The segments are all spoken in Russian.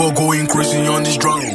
before going crazy on this drum.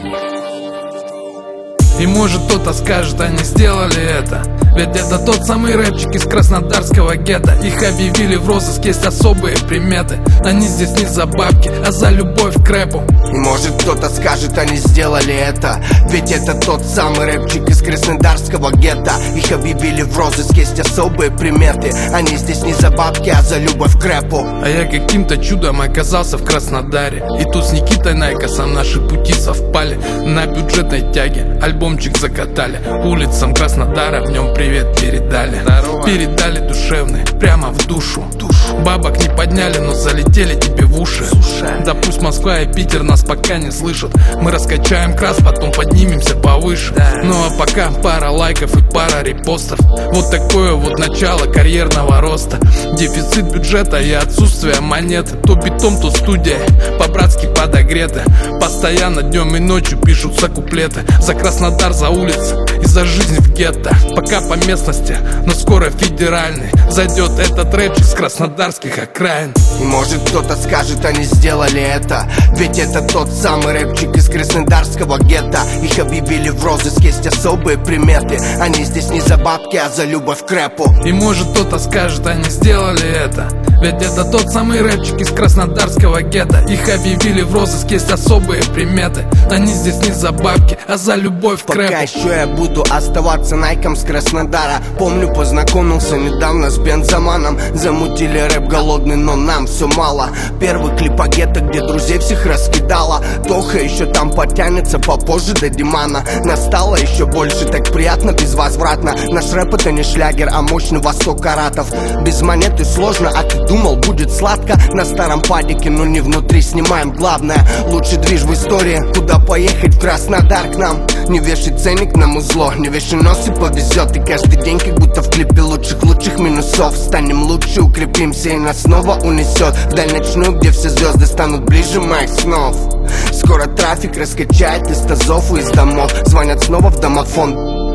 И может кто-то скажет, они сделали это, ведь это тот самый рэпчик из краснодарского гетто. Их объявили в розыск, есть особые приметы. Они здесь не за бабки, а за любовь к рэпу. И может кто-то скажет, они сделали это, ведь это тот самый рэпчик из краснодарского гетто. Их объявили в розыск, есть особые приметы. Они здесь не за бабки, а за любовь к рэпу. А я каким-то чудом оказался в Краснодаре, и тут с Никитой Найкосом наши пути совпали. На бюджетной тяге альбомчик закатали, улицам Краснодара в нем привет передали. Здорово. Передали душевный, прямо в душу. Бабок не подняли, но залетели тебе в уши. Да пусть Москва и Питер нас пока не слышат, мы раскачаем крас, потом поднимемся повыше. Ну а пока пара лайков и пара репостов. Вот такое вот начало карьерного роста. Дефицит бюджета и отсутствие монеты. То битом, то студия, по-братски подогреты. Постоянно днем и ночью пишутся куплеты. За Краснодар, за улицы и за жизнь в гетто. Пока по местности, но скоро федеральный зайдет этот рэпчик с краснодарских окраин. И может кто-то скажет, они сделали это, ведь это тот самый рэпчик из краснодарского гетто. Их объявили в розыск, есть особые приметы. Они здесь не за бабки, а за любовь к рэпу. И может кто-то скажет, они сделали это, ведь это тот самый рэпчик из краснодарского гетто. Их объявили в розыск, есть особые приметы. Они здесь не за бабки, а за любовь к рэпу. Пока еще я буду оставаться найком с Краснодара. Помню, познакомился недавно с Бензаманом. Замутили рэп голодный, но нам все мало. Первый клип о гетто, где друзей всех раскидала. Тоха еще там потянется попозже до Димана. Настало еще больше, так приятно, безвозвратно. Наш рэп это не шлягер, а мощный восток каратов. Без монеты сложно, а ты думал будет сладко. На старом падике, но не внутри, снимаем главное. Лучший движ в истории, куда поехать в Краснодар к нам. Не вешай ценник на музло, не вешай нос и повезет. И каждый день как будто в клипе лучших минусов. Станем лучше, укрепимся и нас снова унесет вдаль ночную, где все звезды станут ближе моих снов. Скоро трафик раскачает из тазов и из домов. Звонят снова в домофон.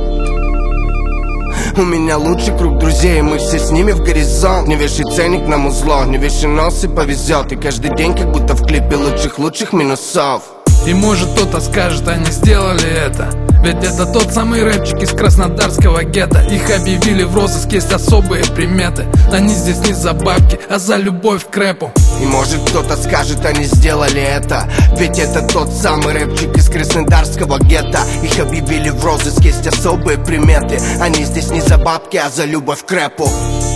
У меня лучший круг друзей, и мы все с ними в горизонт. Не вешай ценник на музло, не вешай нос и повезет. И каждый день как будто в клипе лучших минусов. И может кто-то скажет, они сделали это, ведь это тот самый рэпчик из краснодарского гетто. Их объявили в розыск, есть особые приметы. Они здесь не за бабки, а за любовь к рэпу. И может кто-то скажет, они сделали это, ведь это тот самый рэпчик из краснодарского гетто. Их объявили в розыск, есть особые приметы. Они здесь не за бабки, а за любовь к рэпу.